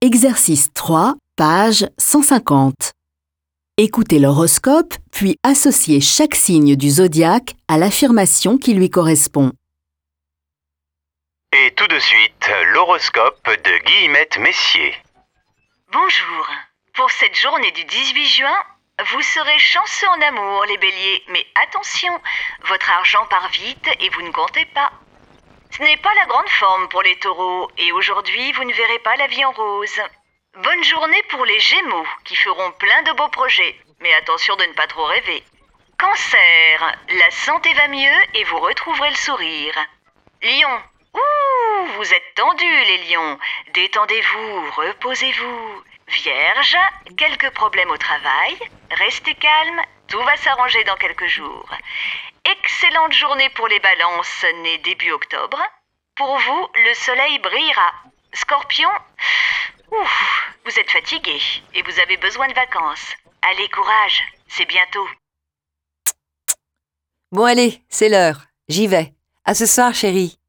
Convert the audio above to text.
Exercice 3, page 150. Écoutez l'horoscope, puis associez chaque signe du zodiaque à l'affirmation qui lui correspond. Et tout de suite, l'horoscope de Guillemette Messier. Bonjour. Pour cette journée du 18 juin, vous serez chanceux en amour, les béliers. Mais attention, votre argent part vite et vous ne comptez pas. Ce n'est pas la grande forme pour les taureaux et aujourd'hui, vous ne verrez pas la vie en rose. Bonne journée pour les gémeaux qui feront plein de beaux projets. Mais attention de ne pas trop rêver. Cancer, la santé va mieux et vous retrouverez le sourire. Lion, vous êtes tendus les lions. Détendez-vous, reposez-vous. Vierge, quelques problèmes au travail. Restez calme, tout va s'arranger dans quelques jours. Excellente journée pour les balances nés début octobre. Pour vous, le soleil brillera. Scorpion, vous êtes fatigué et vous avez besoin de vacances. Allez, courage, c'est bientôt. Bon allez, c'est l'heure. J'y vais. À ce soir, chérie.